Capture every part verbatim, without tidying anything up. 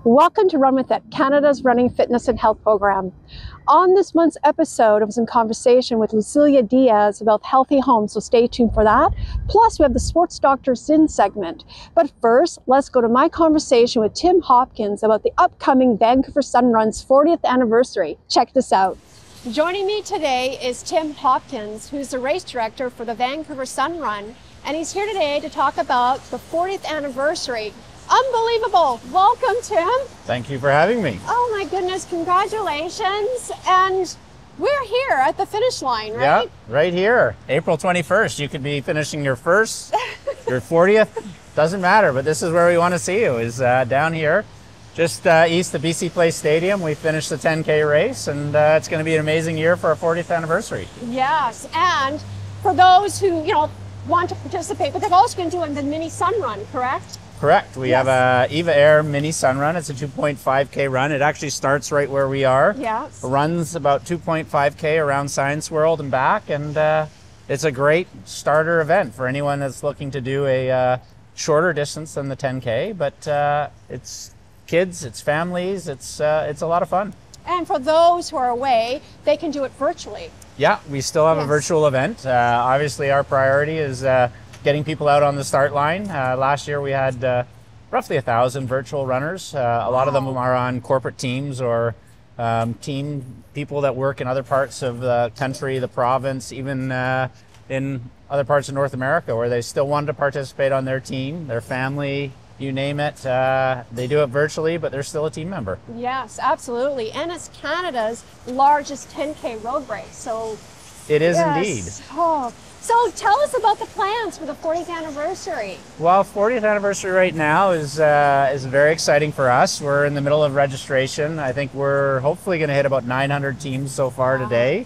Welcome to Run With It, Canada's running fitness and health program. On this month's episode, I was in conversation with Lucilia Diaz about healthy homes, so stay tuned for that. Plus, we have the Sports Doctor Sin segment. But first, let's go to my conversation with Tim Hopkins about the upcoming Vancouver Sun Run's fortieth anniversary. Check this out. Joining me today is Tim Hopkins, who's the race director for the Vancouver Sun Run, and he's here today to talk about the fortieth anniversary. Unbelievable. Welcome, Tim. Thank you for having me. Oh my goodness, congratulations. And we're here at the finish line, right? Yeah, right here. April twenty-first. You could be finishing your first, your fortieth. Doesn't matter, but this is where we want to see you, is uh, down here, just uh, east of B C Place Stadium. We finished the ten K race, and uh, it's going to be an amazing year for our fortieth anniversary. Yes, and for those who, you know, want to participate, but they're also going to do the mini Sun Run, correct? Correct. We yes. have a Eva Air Mini Sun Run. It's a two point five K run. It actually starts right where we are. Yes. Runs about two point five K around Science World and back, and uh, it's a great starter event for anyone that's looking to do a uh, shorter distance than the ten K. But uh, it's kids, it's families, it's uh, it's a lot of fun. And for those who are away, they can do it virtually. Yeah, we still have yes. a virtual event. Uh, obviously, our priority is uh, getting people out on the start line. Uh, last year we had uh, roughly a thousand virtual runners. Uh, a wow. lot of them are on corporate teams or um, team people that work in other parts of the country, the province, even uh, in other parts of North America, where they still wanted to participate on their team, their family, you name it. Uh, they do it virtually, but they're still a team member. Yes, absolutely. And it's Canada's largest ten K road race. So it is yes. indeed. Oh. So tell us about the plans for the fortieth anniversary. Well, fortieth anniversary right now is uh, is very exciting for us. We're in the middle of registration. I think we're hopefully going to hit about nine hundred teams so far wow. today.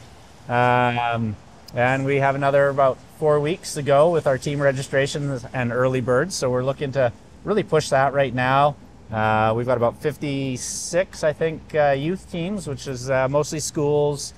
Um, and we have another about four weeks to go with our team registrations and early birds. So we're looking to really push that right now. Uh, we've got about fifty-six, I think, uh, youth teams, which is uh, mostly schools,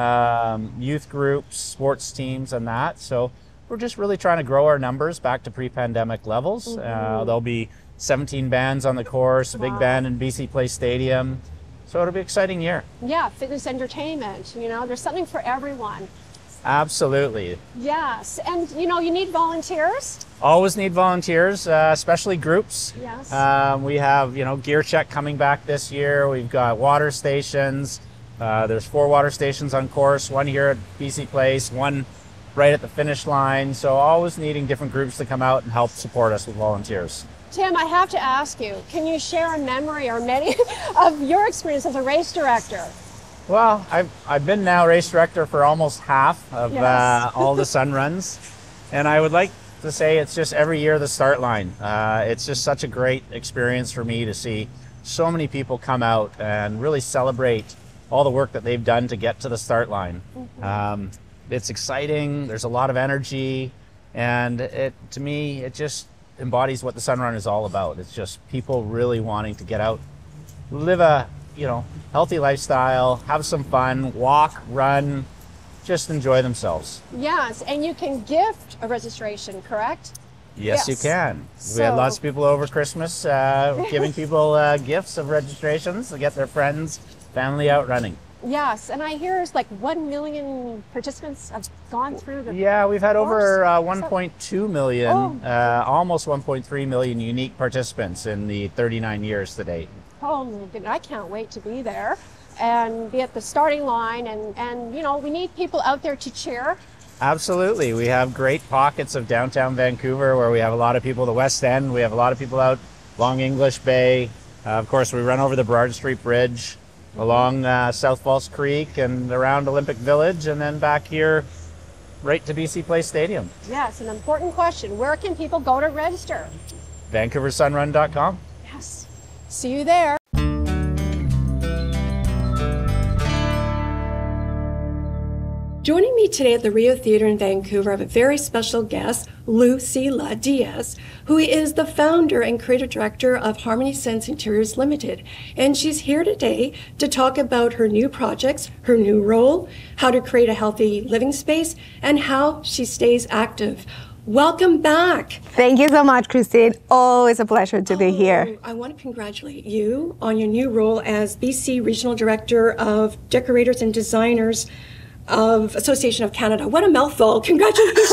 Um, youth groups, sports teams, and that. So we're just really trying to grow our numbers back to pre-pandemic levels. Mm-hmm. uh, there'll be seventeen bands on the course, a wow. big band in B C Place Stadium. So it'll be an exciting year. Yeah, fitness entertainment, you know, there's something for everyone. Absolutely. Yes, and you know, you need volunteers. Always need volunteers, uh, especially groups. Yes. Um, we have, you know, Gear Check coming back this year. We've got water stations. Uh, there's four water stations on course, one here at B C Place, one right at the finish line. So always needing different groups to come out and help support us with volunteers. Tim, I have to ask you, can you share a memory or many of your experience as a race director? Well, I've, I've been now race director for almost half of yes. uh, all the Sun Runs. And I would like to say it's just every year the start line. Uh, it's just such a great experience for me to see so many people come out and really celebrate all the work that they've done to get to the start line. Mm-hmm. Um, it's exciting, there's a lot of energy, and it, to me, it just embodies what the Sun Run is all about. It's just people really wanting to get out, live a, you know, healthy lifestyle, have some fun, walk, run, just enjoy themselves. Yes, and you can gift a registration, correct? Yes, yes. you can. So, we had lots of people over Christmas uh, giving people uh, gifts of registrations to get their friends, family out running. Yes, and I hear it's like one million participants have gone through the Yeah, we've had course. over uh, one point two million, oh. uh, almost one point three million unique participants in the thirty-nine years to date. Oh my goodness, I can't wait to be there and be at the starting line, and, and you know, we need people out there to cheer. Absolutely. We have great pockets of downtown Vancouver where we have a lot of people, the West End, we have a lot of people out along English Bay. Uh, of course, we run over the Burrard Street Bridge, along uh, South Falls Creek and around Olympic Village, and then back here right to B C Place Stadium. Yes, an important question. Where can people go to register? Vancouver Sun Run dot com. Yes. See you there. Joining me today at the Rio Theatre in Vancouver, I have a very special guest, Lucilia Diaz, who is the founder and creative director of Harmony Sense Interiors Limited. And she's here today to talk about her new projects, her new role, how to create a healthy living space, and how she stays active. welcome back. Thank you so much, Christine. Always a pleasure to oh, be here. I want to congratulate you on your new role as B C Regional Director of Decorators and Designers of Association of Canada. What a mouthful. Congratulations.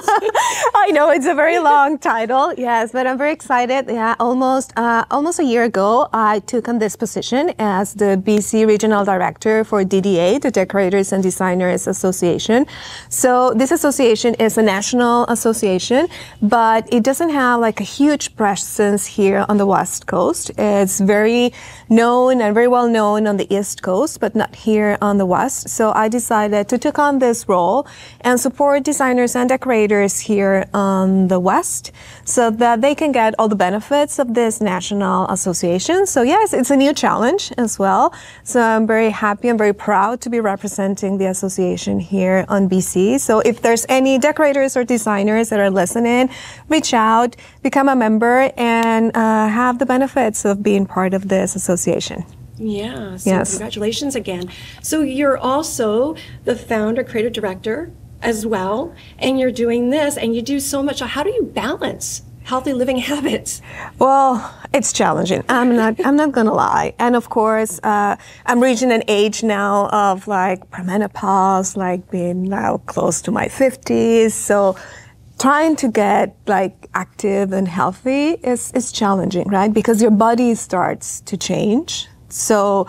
I know it's a very long title, yes, but I'm very excited. Yeah, almost uh, almost a year ago, I took on this position as the B C Regional Director for D D A, the Decorators and Designers Association. So this association is a national association, but it doesn't have like a huge presence here on the West Coast. It's very known and very well known on the East Coast, but not here on the West. So I decided to take on this role and support designers and decorators here on the West so that they can get all the benefits of this national association. So yes, it's a new challenge as well. So I'm very happy and very proud to be representing the association here on B C. So if there's any decorators or designers that are listening, reach out, become a member, and uh, have the benefits of being part of this association. Yeah, so yes. Congratulations again. So you're also the founder, creative director as well, and you're doing this, and you do so much. How do you balance healthy living habits? Well, it's challenging. I'm not, I'm not gonna lie. And of course, uh, I'm reaching an age now of like premenopause, like being now close to my fifties. So trying to get like active and healthy is, is challenging, right? Because your body starts to change. So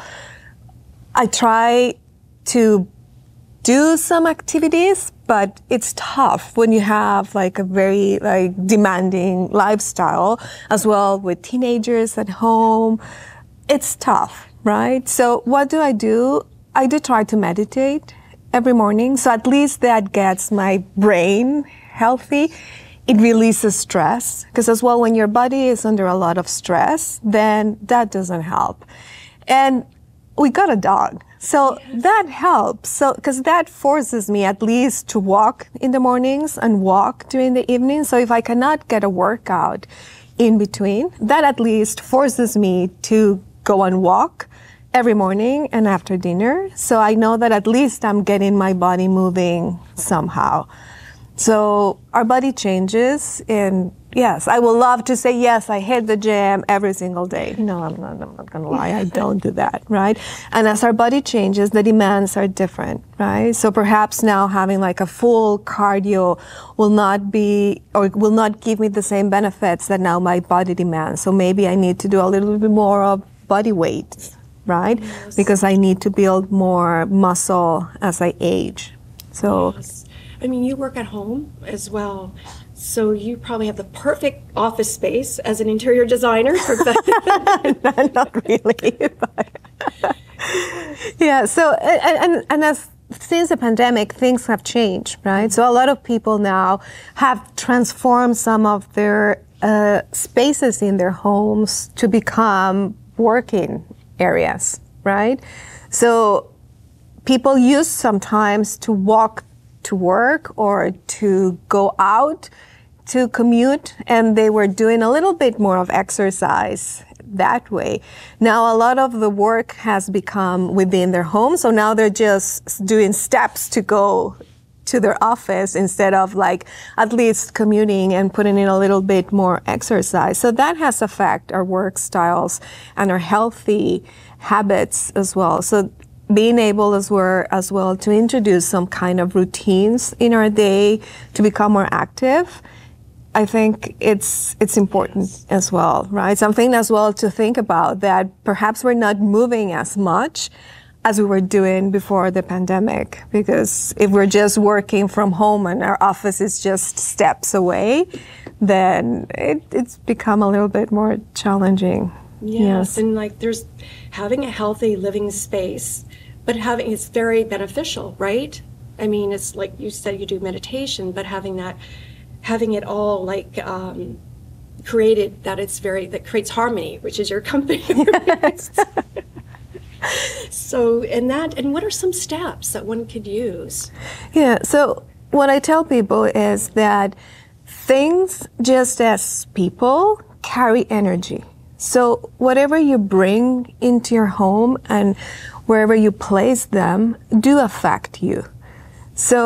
I try to do some activities, but it's tough when you have like a very like demanding lifestyle as well with teenagers at home. It's tough, right? So what do I do? I do try to meditate every morning. So at least that gets my brain healthy. It releases stress, because as well when your body is under a lot of stress, then that doesn't help. And we got a dog, so yes. That helps. So, because that forces me at least to walk in the mornings and walk during the evening. So if I cannot get a workout in between, that at least forces me to go and walk every morning and after dinner. So I know that at least I'm getting my body moving somehow. So our body changes, and yes, I will love to say, yes, I hit the gym every single day. No, I'm not, I'm not gonna lie, I don't do that, right? And as our body changes, the demands are different, right? So perhaps now having like a full cardio will not be, or will not give me the same benefits that now my body demands. So maybe I need to do a little bit more of body weight, right? Yes. Because I need to build more muscle as I age. So. Yes. I mean, you work at home as well, so you probably have the perfect office space as an interior designer. not, not really. But yeah, so, and, and, and as since the pandemic, things have changed, right? So a lot of people now have transformed some of their uh, spaces in their homes to become working areas, right? So people used sometimes to walk to work or to go out to commute, and they were doing a little bit more of exercise that way. Now a lot of the work has become within their home, so now they're just doing steps to go to their office instead of like at least commuting and putting in a little bit more exercise. So that has affected our work styles and our healthy habits as well. So being able as well, as well to introduce some kind of routines in our day to become more active, I think it's it's important yes. as well, right? Something as well to think about, that perhaps we're not moving as much as we were doing before the pandemic, because if we're just working from home and our office is just steps away, then it, it's become a little bit more challenging. Yes, yes, and like there's having a healthy living space, but having it's very beneficial, right? I mean, it's like you said, you do meditation, but having that, having it all like um, created that it's very that creates harmony, which is your company. Yes. So, and that, and what are some steps that one could use? Yeah. So what I tell people is that things, just as people, carry energy. So whatever you bring into your home and wherever you place them do affect you. So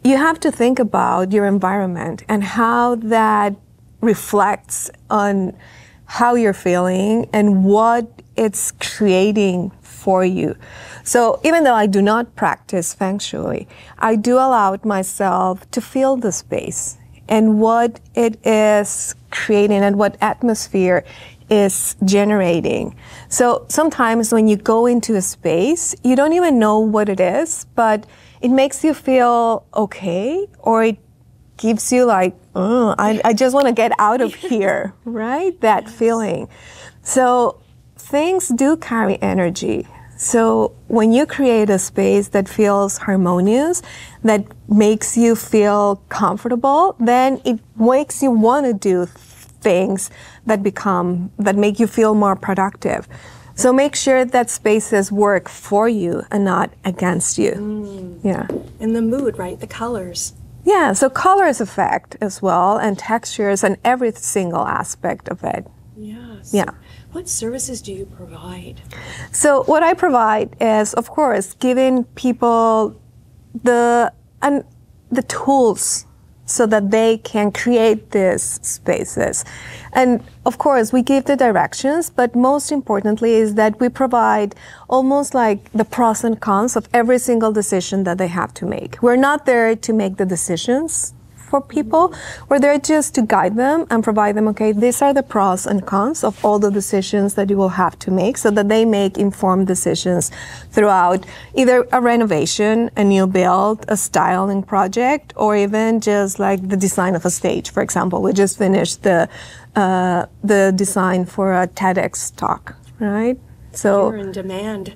you have to think about your environment and how that reflects on how you're feeling and what it's creating for you. So even though I do not practice Feng Shui, I do allow myself to feel the space and what it is creating and what atmosphere is generating. So sometimes when you go into a space, you don't even know what it is, but it makes you feel okay, or it gives you like, oh, I, I just want to get out of here, right? That yes. feeling. So things do carry energy. So when you create a space that feels harmonious, that makes you feel comfortable, then it makes you want to do things that become, that make you feel more productive. So make sure that spaces work for you and not against you. Mm. Yeah. And the mood, right? The colors. Yeah, so colors affect as well, and textures and every single aspect of it. Yes. Yeah. What services do you provide? So what I provide is, of course, giving people the and the tools so that they can create these spaces. And of course, we give the directions, but most importantly is that we provide almost like the pros and cons of every single decision that they have to make. We're not there to make the decisions for people. We're there just to guide them and provide them, okay, these are the pros and cons of all the decisions that you will have to make, so that they make informed decisions throughout either a renovation, a new build, a styling project, or even just like the design of a stage. For example, we just finished the uh, the design for a TEDx talk, right? So you're in demand.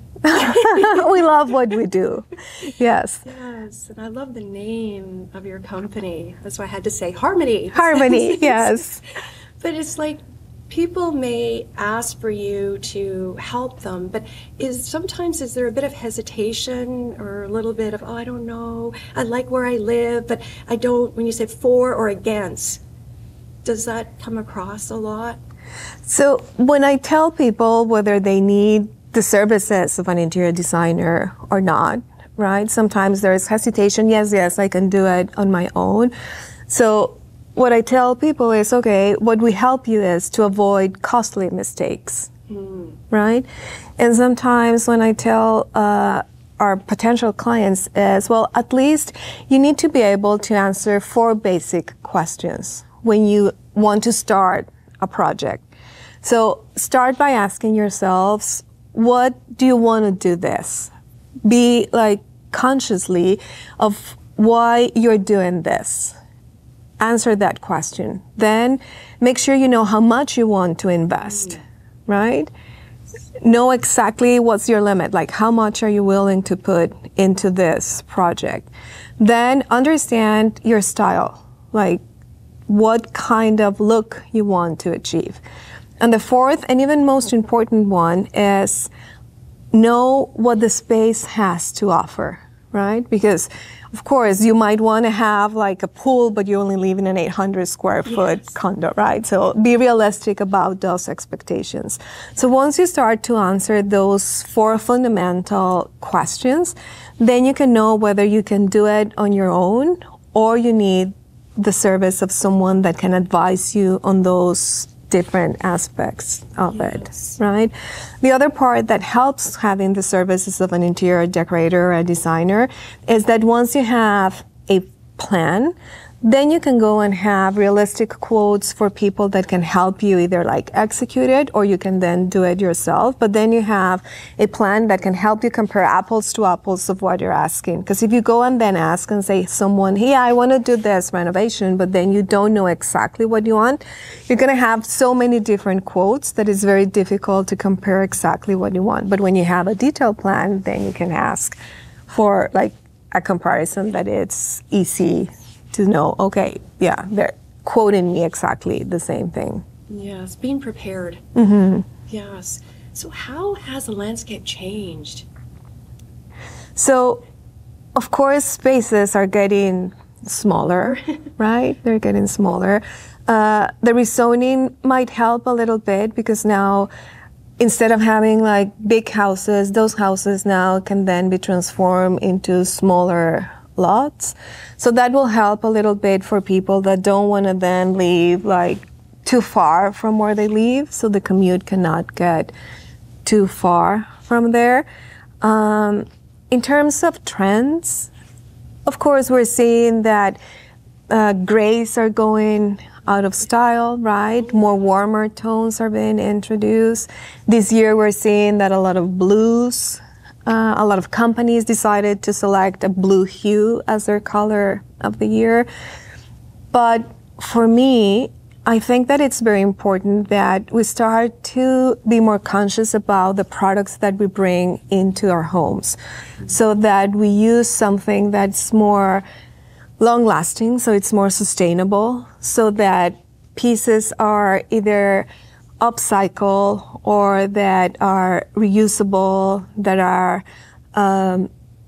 We love what we do. Yes. Yes, and I love the name of your company. That's why I had to say Harmony. Harmony, yes. But it's like people may ask for you to help them, but is sometimes is there a bit of hesitation or a little bit of, oh, I don't know, I like where I live, but I don't, when you say for or against, does that come across a lot? So when I tell people whether they need the services of an interior designer or not, right? Sometimes there's hesitation. Yes, yes, I can do it on my own. So what I tell people is, okay, what we help you is to avoid costly mistakes, mm. right? And sometimes when I tell uh, our potential clients is, well, at least you need to be able to answer four basic questions when you want to start a project. So start by asking yourselves, what do you want to do this? Be like consciously of why you're doing this. Answer that question. Then make sure you know how much you want to invest, mm. right? Know exactly what's your limit, like how much are you willing to put into this project. Then understand your style, like what kind of look you want to achieve. And the fourth and even most important one is know what the space has to offer, right? Because of course you might want to have like a pool, but you only live in an eight hundred square foot yes. condo, right? So be realistic about those expectations. So once you start to answer those four fundamental questions, then you can know whether you can do it on your own or you need the service of someone that can advise you on those different aspects of yes. it, right? The other part that helps having the services of an interior decorator or a designer is that once you have a plan, then you can go and have realistic quotes for people that can help you either like execute it or you can then do it yourself. But then you have a plan that can help you compare apples to apples of what you're asking. Because if you go and then ask and say someone, hey, I want to do this renovation, but then you don't know exactly what you want, you're going to have so many different quotes that it's very difficult to compare exactly what you want. But when you have a detailed plan, then you can ask for like a comparison that it's easy to know, okay, yeah, they're quoting me exactly the same thing. Yes, being prepared. Mm-hmm. Yes. So how has the landscape changed? So, of course, spaces are getting smaller, right? They're getting smaller. Uh, the rezoning might help a little bit because now, instead of having like big houses, those houses now can then be transformed into smaller lots. So that will help a little bit for people that don't want to then leave like too far from where they live, so the commute cannot get too far from there. Um, in terms of trends, of course, we're seeing that uh, grays are going out of style, right? More warmer tones are being introduced. This year, we're seeing that a lot of blues, uh, a lot of companies decided to select a blue hue as their color of the year. But for me, I think that it's very important that we start to be more conscious about the products that we bring into our homes, so that we use something that's more long-lasting, so it's more sustainable, so that pieces are either upcycle or that are reusable, that are um,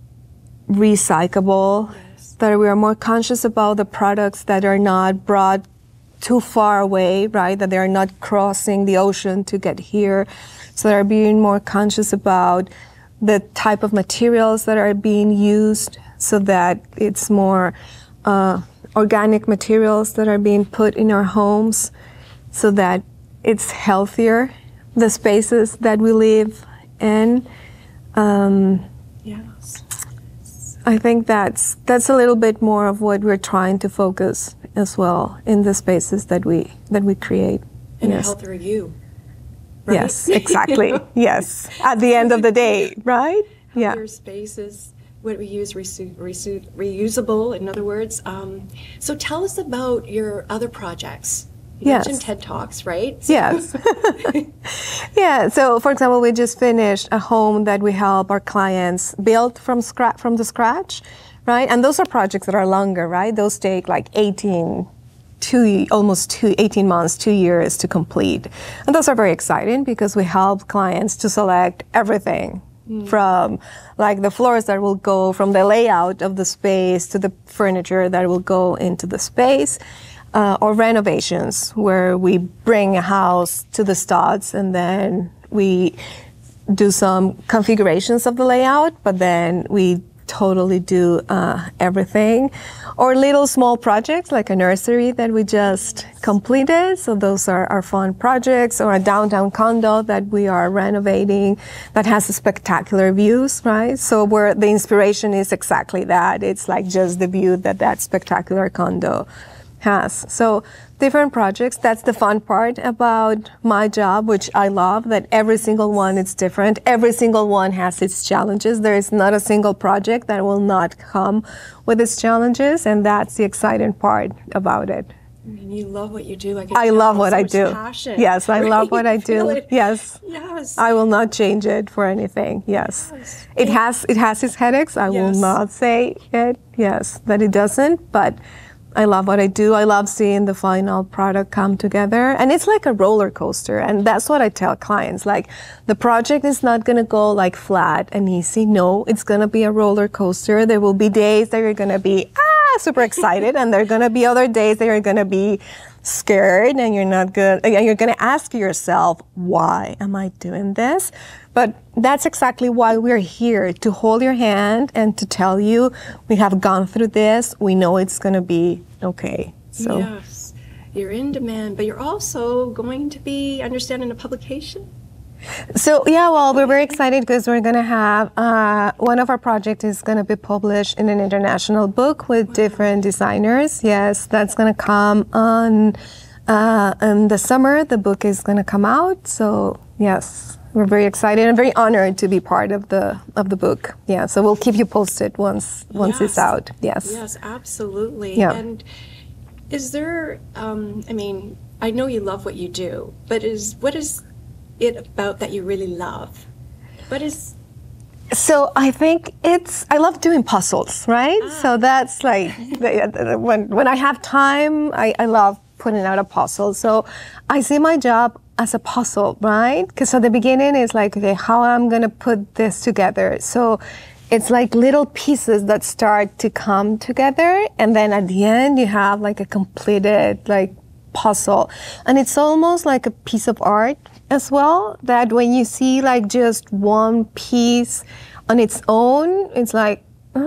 recyclable, yes. That we are more conscious about the products that are not brought too far away, right? That they are not crossing the ocean to get here. So they're being more conscious about the type of materials that are being used, so that it's more uh, organic materials that are being put in our homes, so that it's healthier, the spaces that we live in. Um, yes. I think that's that's a little bit more of what we're trying to focus as well in the spaces that we that we create. And yes. A healthier you. Right? Yes, exactly. Yes. At the end of the day, right? Healthier Yeah. spaces, what we use, resu- resu- reusable, in other words. Um, so tell us about your other projects. You Yes. mentioned TED Talks, right? So- Yes. Yeah. So, for example, we just finished a home that we help our clients build from scratch, from the scratch, right? And those are projects that are longer, right? Those take like eighteen, two, almost two, eighteen months, two years to complete. And those are very exciting because we help clients to select everything. Mm. From like the floors that will go from the layout of the space to the furniture that will go into the space. Uh, or renovations, where we bring a house to the studs and then we do some configurations of the layout, but then we totally do uh, everything. Or little small projects like a nursery that we just completed. So those are our fun projects. Or a downtown condo that we are renovating that has spectacular views, right? So where the inspiration is exactly that. It's like just the view that that spectacular condo has. So different projects, that's the fun part about my job, which I love, that every single one is different. Every single one has its challenges. There is not a single project that will not come with its challenges, and that's the exciting part about it. And you love what you do. I, can I tell. love what so I much do. Passion. Yes, I Right? love what I Feel do. it. Yes. Yes. I will not change it for anything. Yes. Yes. It has it has its headaches. I will Yes. not say it. Yes, that it doesn't, but I love what I do. I love seeing the final product come together. And it's like a roller coaster. And that's what I tell clients. Like, the project is not going to go like flat and easy. No, it's going to be a roller coaster. There will be days that you're going to be, ah, super excited. And there are going to be other days that you're going to be scared and you're not good. And you're going to ask yourself, why am I doing this? But that's exactly why we're here, to hold your hand and to tell you we have gone through this. We know it's going to be okay. So yes, you're in demand, but you're also going to be understanding a publication. So yeah, well, we're very excited because we're going to have uh, one of our projects is going to be published in an international book with wow. different designers. Yes, that's going to come on uh, in the summer. The book is going to come out. So yes. We're very excited and very honored to be part of the of the book. Yeah, so we'll keep you posted once once yes. it's out. Yes. Yes, absolutely. Yeah. And is there? Um, I mean, I know you love what you do, but is what is it about that you really love? What is? So I think it's I love doing puzzles, right? Ah. So that's like the, when when I have time, I, I love putting out a puzzle. So I see my job as a puzzle, right? Because at the beginning it's like, okay, how I'm gonna put this together. So it's like little pieces that start to come together, and then at the end you have like a completed like puzzle. And it's almost like a piece of art as well, that when you see like just one piece on its own, it's like, oh,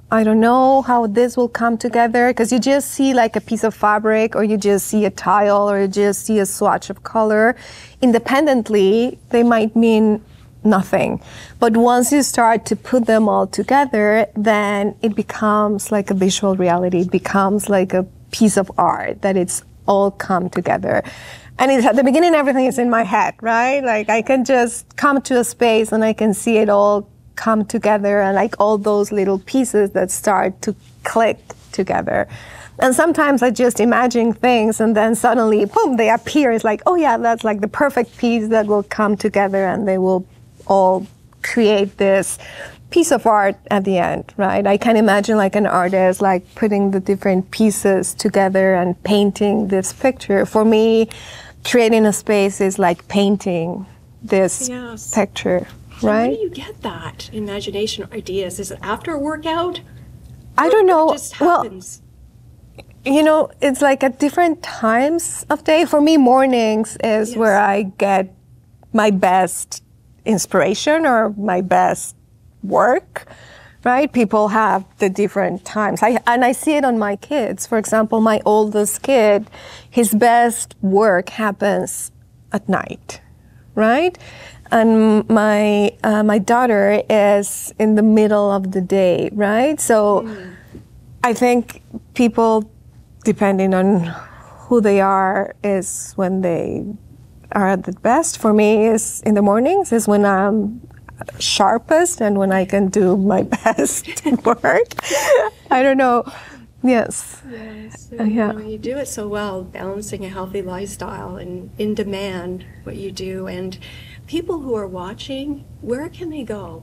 I don't know how this will come together, because you just see like a piece of fabric, or you just see a tile, or you just see a swatch of color. Independently, they might mean nothing. But once you start to put them all together, then it becomes like a visual reality. It becomes like a piece of art, that it's all come together. And it's, at the beginning, everything is in my head, right? Like I can just come to a space and I can see it all come together, and like all those little pieces that start to click together. And sometimes I just imagine things, and then suddenly, boom, they appear. It's like, oh yeah, that's like the perfect piece that will come together, and they will all create this piece of art at the end, right? I can imagine like an artist like putting the different pieces together and painting this picture. For me, creating a space is like painting this Yes. picture. So Right? where do you get that imagination or ideas? Is it after a workout? I don't know. It just Well, happens. you know, it's like at different times of day. For me, mornings is Yes. where I get my best inspiration or my best work, right? People have the different times. I, and I see it on my kids. For example, my oldest kid, his best work happens at night, right? And my uh, my daughter is in the middle of the day, right? So Mm. I think people, depending on who they are, is when they are at the best. For me, is in the mornings, is when I'm sharpest and when I can do my best work. I don't know. Yes. Yes, Uh, yeah. you, know, you do it so well, balancing a healthy lifestyle and in demand what you do. And people who are watching, where can they go?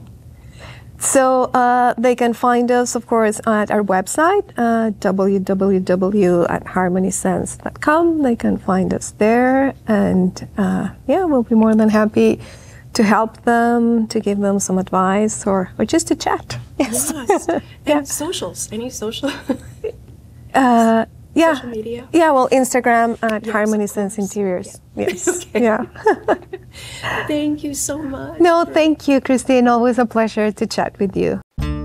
So uh, they can find us, of course, at our website, uh, w w w dot harmony sense dot com. They can find us there, and uh, yeah, we'll be more than happy to help them, to give them some advice, or, or just to chat. Yes. Yes. And Yeah. socials, any social, Uh, yeah. social media? Yeah, well, Instagram at Yes, Harmony of Sense course. Interiors. Yes. Okay. Yeah. Thank you so much. No, thank you, Christine. Always a pleasure to chat with you.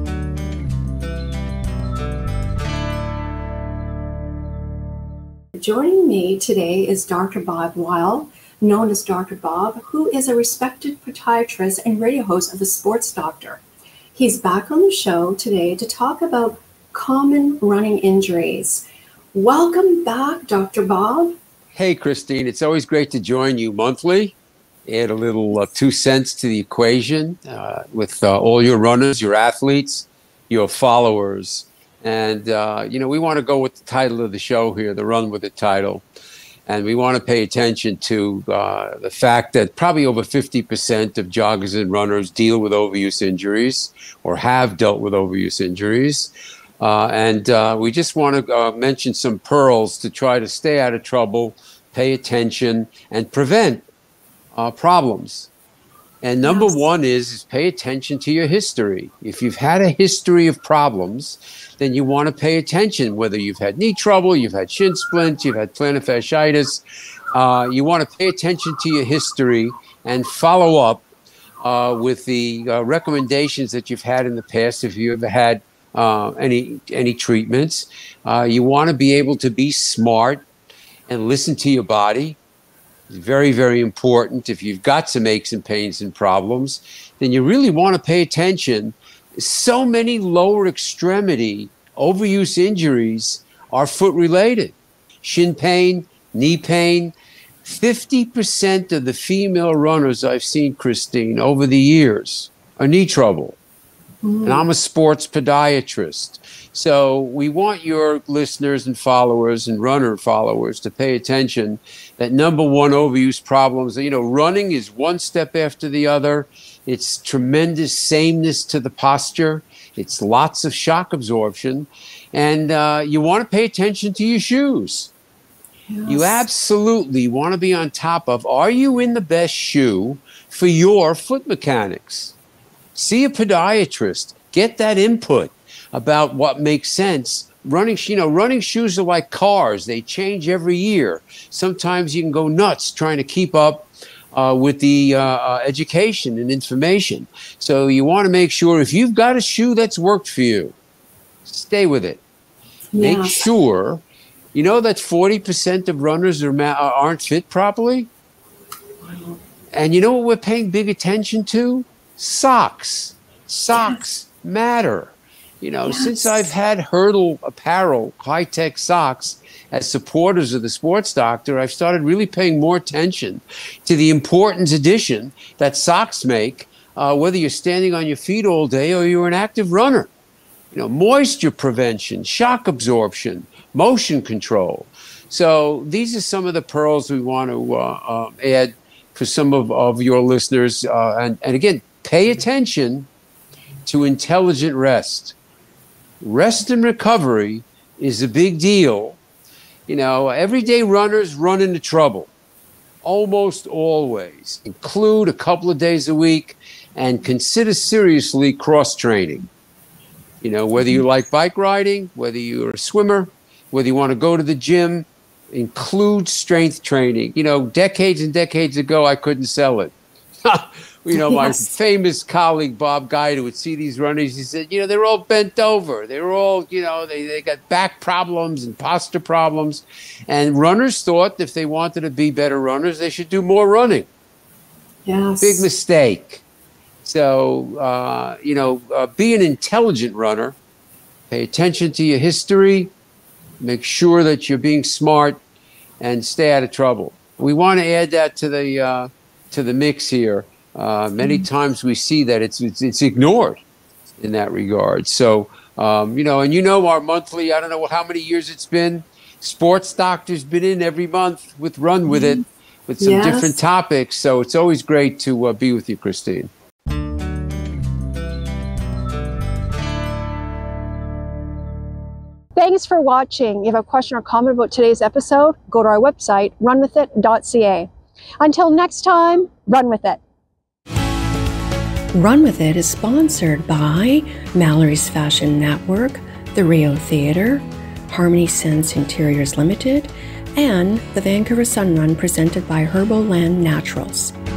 Joining me today is Doctor Bob Weil, known as Doctor Bob, who is a respected podiatrist and radio host of The Sports Doctor. He's back on the show today to talk about common running injuries. Welcome back, Doctor Bob. Hey, Christine, it's always great to join you monthly. Add a little uh, two cents to the equation uh, with uh, all your runners, your athletes, your followers. And, uh, you know, we want to go with the title of the show here, the Run with the Title. And we want to pay attention to uh, the fact that probably over fifty percent of joggers and runners deal with overuse injuries or have dealt with overuse injuries. Uh, and uh, we just want to uh, mention some pearls to try to stay out of trouble, pay attention, and prevent uh, problems. And number Yes. one is, is pay attention to your history. If you've had a history of problems, then you want to pay attention, whether you've had knee trouble, you've had shin splints, you've had plantar fasciitis. Uh, you want to pay attention to your history and follow up uh, with the uh, recommendations that you've had in the past if you ever had uh, any, any treatments. Uh, you want to be able to be smart and listen to your body. Very, very important. If you've got some aches and pains and problems, then you really want to pay attention. So many lower extremity overuse injuries are foot related. Shin pain, knee pain. fifty percent of the female runners I've seen, Christine, over the years are knee trouble. Mm. And I'm a sports podiatrist. So we want your listeners and followers and runner followers to pay attention that number one overuse problems, you know, running is one step after the other. It's tremendous sameness to the posture. It's lots of shock absorption. And uh, you want to pay attention to your shoes. Yes. You absolutely want to be on top of, are you in the best shoe for your foot mechanics? See a podiatrist. Get that input about what makes sense. Running, you know, running shoes are like cars. They change every year. Sometimes you can go nuts trying to keep up uh, with the uh, education and information. So you want to make sure if you've got a shoe that's worked for you, stay with it. Yeah. Make sure, you know that forty percent of runners are ma- aren't fit properly? Wow. And you know what we're paying big attention to? Socks. Socks yes. matter. You know, yes. since I've had Hurdle apparel, high-tech socks, as supporters of the Sports Doctor, I've started really paying more attention to the important addition that socks make, uh, whether you're standing on your feet all day or you're an active runner. You know, moisture prevention, shock absorption, motion control. So these are some of the pearls we want to uh, uh, add for some of, of your listeners. Uh, and, and again, pay attention to intelligent rest. Rest and recovery is a big deal. You know, everyday runners run into trouble, almost always. Include a couple of days a week and consider seriously cross-training. You know, whether you like bike riding, whether you're a swimmer, whether you want to go to the gym, include strength training. You know, decades and decades ago, I couldn't sell it. You know, my yes. famous colleague, Bob Guide, would see these runners. He said, you know, they're all bent over. They were all, you know, they, they got back problems and posture problems. And runners thought if they wanted to be better runners, they should do more running. Yes. Big mistake. So, uh, you know, uh, be an intelligent runner. Pay attention to your history. Make sure that you're being smart and stay out of trouble. We want to add that to the uh, to the mix here. Uh, many mm. times we see that it's, it's it's ignored in that regard. So, um, you know, and you know our monthly, I don't know how many years it's been, Sports Doctor's been in every month with Run With It, with some yes. different topics. So it's always great to uh, be with you, Christine. Thanks for watching. If you have a question or comment about today's episode, go to our website, run with it dot c a. Until next time, run with it. Run With It is sponsored by Mallory's Fashion Network, the Rio Theatre, Harmony Sense Interiors Limited, and the Vancouver Sun Run presented by Herboland Naturals.